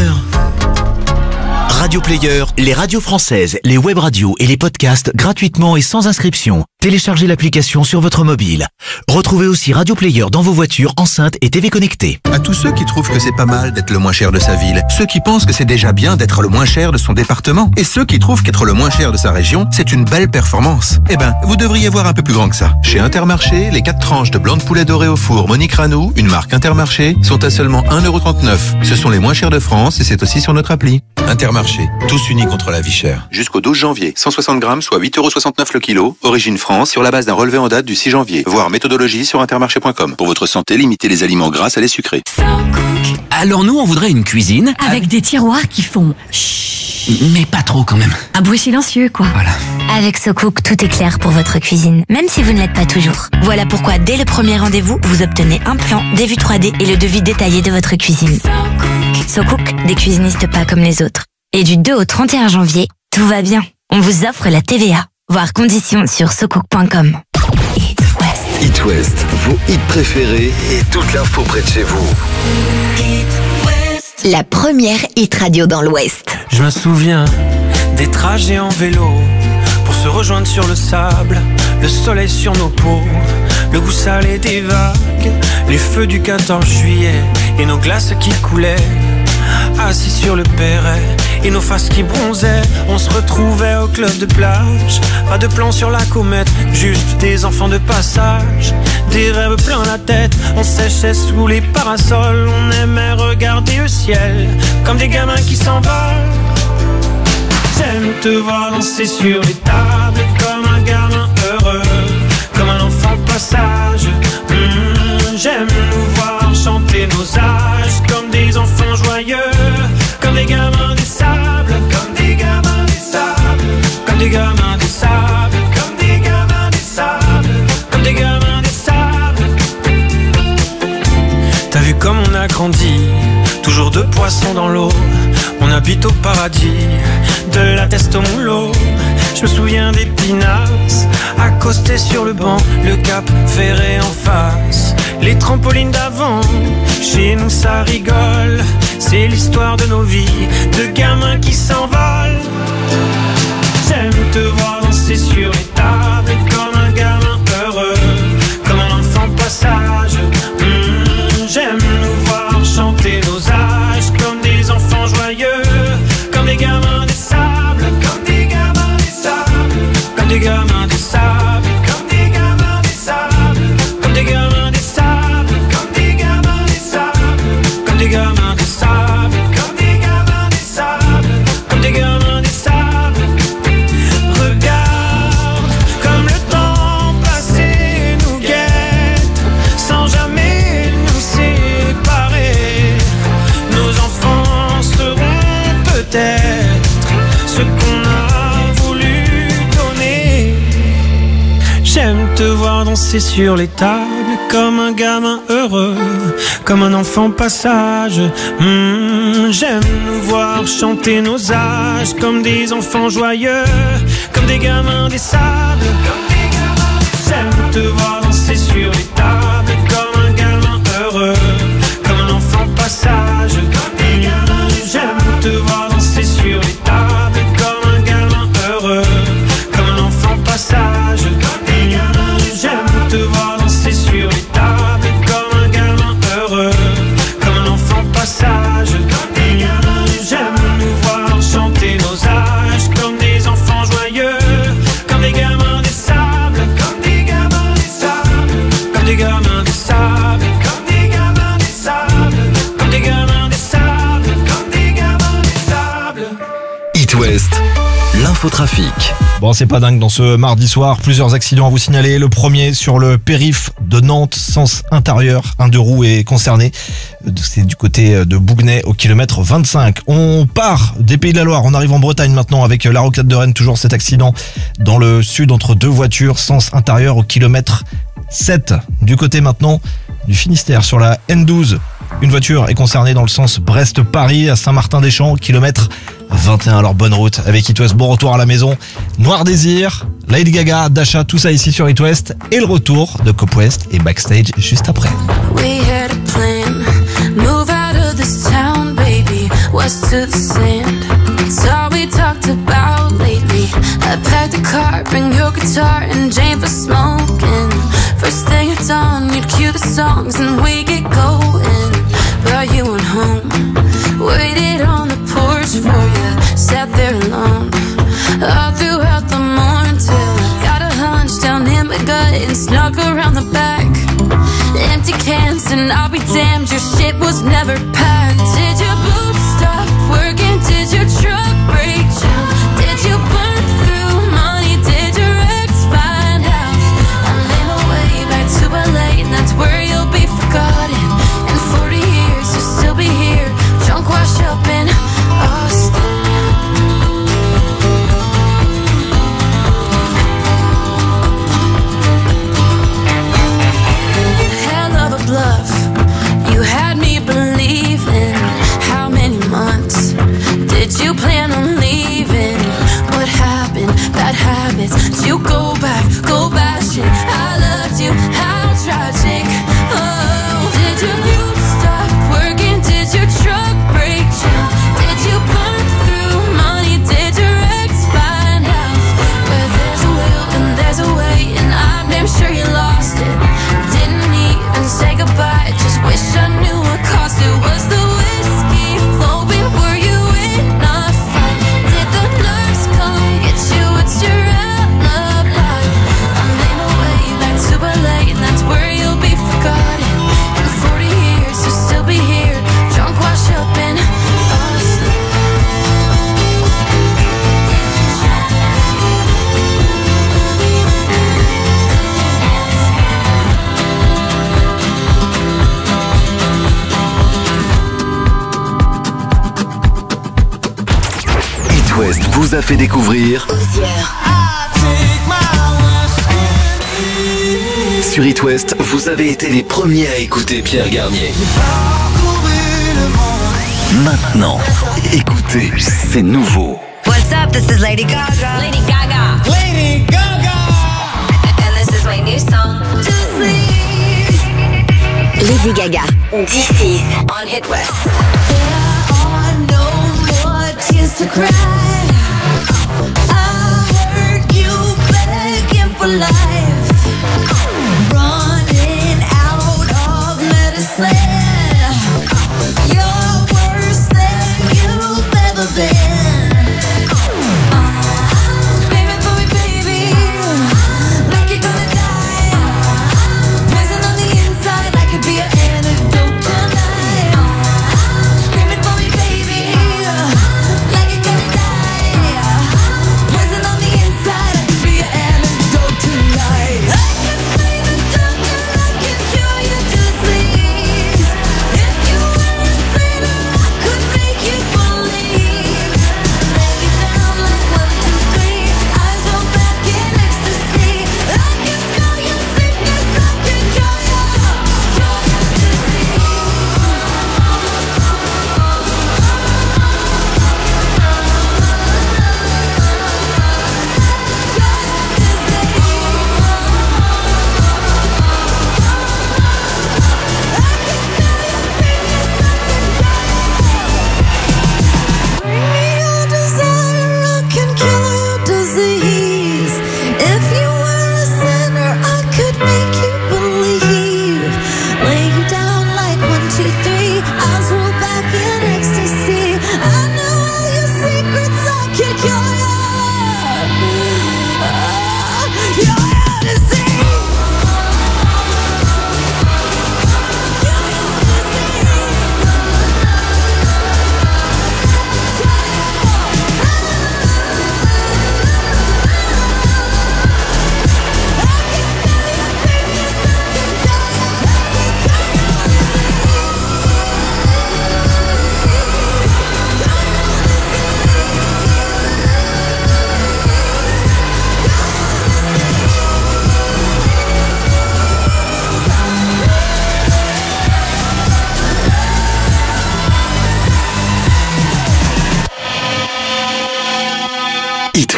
Radio Player, les radios françaises, les web radios et les podcasts gratuitement et sans inscription. Téléchargez l'application sur votre mobile. Retrouvez aussi Radio Player dans vos voitures, enceintes et T V connectées. À tous ceux qui trouvent que c'est pas mal d'être le moins cher de sa ville, ceux qui pensent que c'est déjà bien d'être le moins cher de son département, et ceux qui trouvent qu'être le moins cher de sa région, c'est une belle performance. Eh ben, vous devriez voir un peu plus grand que ça. Chez Intermarché, les quatre tranches de blanc de poulet doré au four Monique Ranou, une marque Intermarché, sont à seulement un euro trente-neuf. Ce sont les moins chers de France et c'est aussi sur notre appli. Intermarché, tous unis contre la vie chère. Jusqu'au douze janvier, cent soixante grammes, soit huit euros soixante-neuf le kilo, origine France, sur la base d'un relevé en date du six janvier. Voir méthodologie sur intermarché point com. Pour votre santé, limitez les aliments gras, salés, sucrés. Alors nous, on voudrait une cuisine Avec des tiroirs qui font chut. Mais pas trop quand même. Un bruit silencieux, quoi. Voilà. Avec SoCook, tout est clair pour votre cuisine, même si vous ne l'êtes pas toujours. Voilà pourquoi, dès le premier rendez-vous, vous obtenez un plan, des vues trois D et le devis détaillé de votre cuisine. SoCook, des cuisinistes pas comme les autres. Et du deux au trente et un janvier, tout va bien. On vous offre la T V A. Voir conditions sur socook point com. It West, vos hits préférés et toute l'info près de chez vous. La première hit radio dans l'Ouest. Je me souviens des trajets en vélo pour se rejoindre sur le sable, le soleil sur nos peaux, le goût salé des vagues, les feux du quatorze juillet et nos glaces qui coulaient. Assis sur le perret et nos faces qui bronzaient, on se retrouvait au club de plage. Pas de plan sur la comète, juste des enfants de passage. Des rêves plein la tête, on séchait sous les parasols. On aimait regarder le ciel comme des gamins qui s'envolent. J'aime te voir danser sur les tables comme un gamin heureux, comme un enfant de passage. Mmh, j'aime nous voir chanter nos âges comme des enfants joyeux, comme des gamins du sable, comme des gamins du sable, comme des gamins du sable, comme des gamins du sable, comme des gamins du sable. T'as vu comme on a grandi, toujours deux poissons dans l'eau. On habite au paradis, de la teste au moulot. Je me souviens des pinasses, accostés sur le banc, le cap ferré en face, les trampolines d'avant. Chez nous ça rigole, c'est l'histoire de nos vies, de gamins qui s'envolent. J'aime te voir danser sur les tables comme un gamin heureux, comme un enfant de passage. Mmh, j'aime nous voir chanter nos âges comme des enfants joyeux, comme des gamins du sable, comme des gamins du sable, comme des gamins du sable, comme des gamins du sable, comme des gamins du sable, comme des gamins du sable, comme des gamins du sable, comme des gamins du sable, comme des gamins du sable. Regarde, te voir danser sur les tables comme un gamin heureux, comme un enfant passage. Mmh, j'aime nous voir chanter nos âges comme des enfants joyeux, comme des gamins des sables. J'aime te voir danser sur les tables comme un gamin heureux, comme un enfant passage. Mmh, j'aime te voir danser sur les tables comme un gamin heureux, comme un enfant passage. J'aime te voir danser sur les tables comme un gamin heureux, comme un enfant passage. J'aime nous voir chanter nos âges comme des enfants joyeux, comme des gamins des sables, comme des gamins des sables, comme des gamins des sables, comme des gamins des sables, comme des gamins des sables, comme des gamins des sables. It West, l'infotrafic. Bon, c'est pas dingue dans ce mardi soir, plusieurs accidents à vous signaler. Le premier sur le périph' de Nantes, sens intérieur, un deux roues est concerné. C'est du côté de Bougnay au kilomètre vingt-cinq. On part des Pays de la Loire, on arrive en Bretagne maintenant avec la rocade de Rennes, toujours cet accident dans le sud entre deux voitures, sens intérieur au kilomètre sept. Du côté maintenant du Finistère sur la N douze. Une voiture est concernée dans le sens Brest-Paris à Saint-Martin-des-Champs, kilomètre vingt et un. Alors bonne route avec It West, bon retour à la maison. Noir Désir, Lady Gaga, Dasha, tout ça ici sur It West. Et le retour de Cop West et Backstage juste après. We had a plan, move out of this town, baby, west to the sand. It's all we talked about lately. I packed the car, bring your guitar and Jane for smoking. First thing at dawn, you'd cue the songs and we get going. But you went home, waited on the porch for you, sat there alone all throughout the morning till I got a hunch down in my gut and snuck around the back. Empty cans and I'll be damned, your shit was never packed. Did your boots stop working? Did your truck break down? Did you burn through money? Did your ex find out? I made my way back to L A and that's where you'll be forgotten. In forty years you'll still be here, drunk washed up in Austin. Bluff. You had me believing. How many months did you plan on leaving? What happened? Bad habits. Did you go back? Go bashing. I loved you. How tragic. Oh, did your boots stop working? Did your truck break down? Did you burn through money? Did your ex find out? Where there's a will and there's a way, and I'm damn sure you lost it. Didn't even say goodbye, just wish I knew what cost it. Was the whiskey flowing? Were you in a fight? Did the nurse come get you? What's your alibi? I made my way back to L A and that's where you'll be forgotten. In forty years you'll still be here, drunk washed up in Austin. It West vous a fait découvrir sur It West, vous avez été les premiers à écouter Pierre Garnier. Maintenant, écoutez, c'est nouveau. What's up? This is Lady Gaga. Lady Gaga. Lady Gaga. And this is my new song. Just leave. Lady Gaga. This is on Hit West. There are no more tears to cry. I heard you begging for life, running out of medicine. You're worse than you've ever been. Screaming for me, baby, like you're gonna die. Poison on the inside, I could be an antidote tonight. Screaming for me, baby, like you're gonna die. Poison on the inside, I could be an antidote tonight.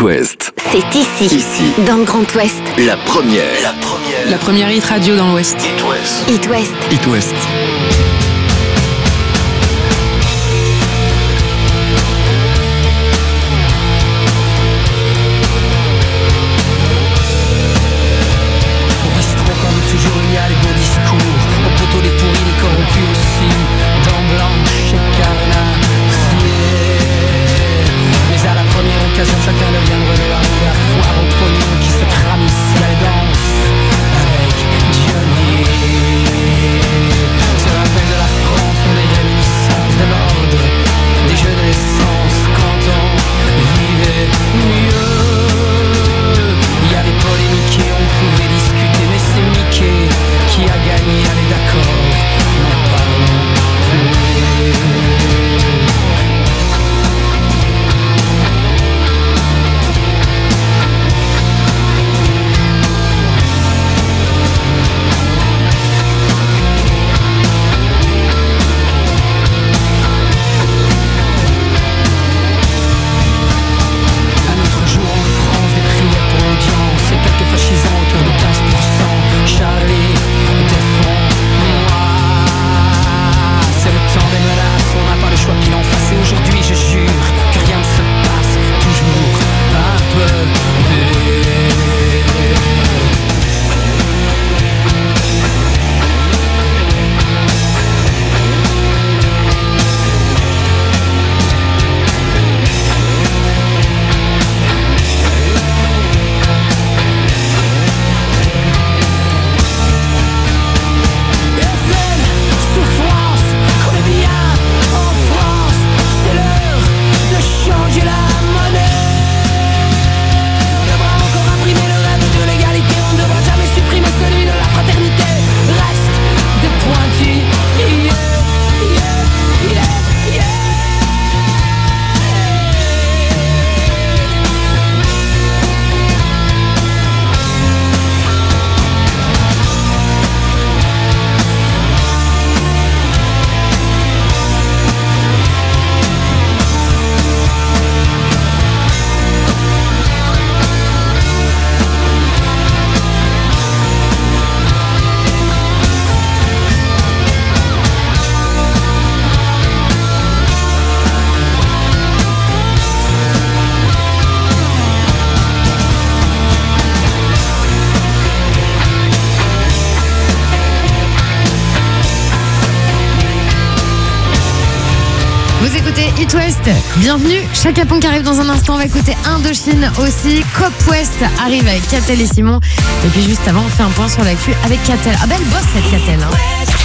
West. C'est ici, Ici. dans le Grand Ouest. La première. La première. La première hit radio dans l'Ouest. It West. It West. It West. Au bistrot, comme toujours, il y a les beaux discours. Au poteau, les pourris, les corrompus aussi. Dents blanches et carnassiers. Mais à la première occasion, chacun deviendra de la rue. Foire au pognon qui se trame ici à la danse. Avec Johnny. Se rappelle de la France, on des réminiscences de l'ordre. Des jeux de l'essence quand on vivait mieux. Il y avait polémique et on pouvait discuter. Mais c'est Mickey qui a gagné, allez d'accord, n'en parlons plus. Un autre jour en France, des prières pour l'audience et quelques fascisants autour de quinze pour cent. Charlie, défends-moi. C'est le temps des menaces, on n'a pas le choix qu'il en fasse. Et aujourd'hui, je jure que rien ne se passe, toujours un peu mieux. Souffrance, connais bien en France, c'est l'heure de changer la monnaie. On devra encore imprimer le rêve de l'égalité, on ne devra jamais supprimer celui de la fraternité. Reste de pointus, yeah, yeah, yeah, yeah. Vous écoutez It West, bienvenue. Chaka Ponk arrive dans un instant, on va écouter Indochine aussi. Cop West arrive avec Catel et Simon. Et puis juste avant, on fait un point sur l'actu avec Catel. Ah, belle bosse cette Catel, hein.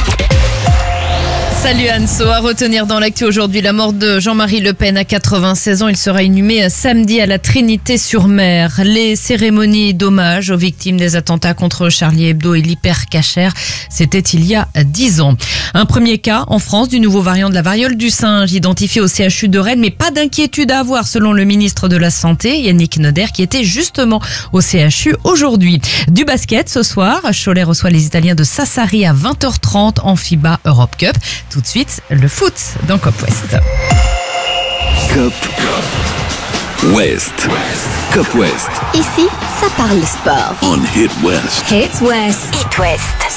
Salut Anso, à retenir dans l'actu aujourd'hui la mort de Jean-Marie Le Pen à quatre-vingt-seize ans. Il sera inhumé samedi à la Trinité-sur-Mer. Les cérémonies d'hommage aux victimes des attentats contre Charlie Hebdo et l'hypercachère, c'était il y a dix ans. Un premier cas en France du nouveau variant de la variole du singe identifié au C H U de Rennes, mais pas d'inquiétude à avoir selon le ministre de la Santé, Yannick Noder, qui était justement au C H U aujourd'hui. Du basket ce soir, Cholet reçoit les Italiens de Sassari à vingt heures trente en FIBA Europe Cup. Tout de suite, le foot dans Cop West. Cop West. Cop West. Ici, ça parle sport. On Hit West. Hit West. Hit West.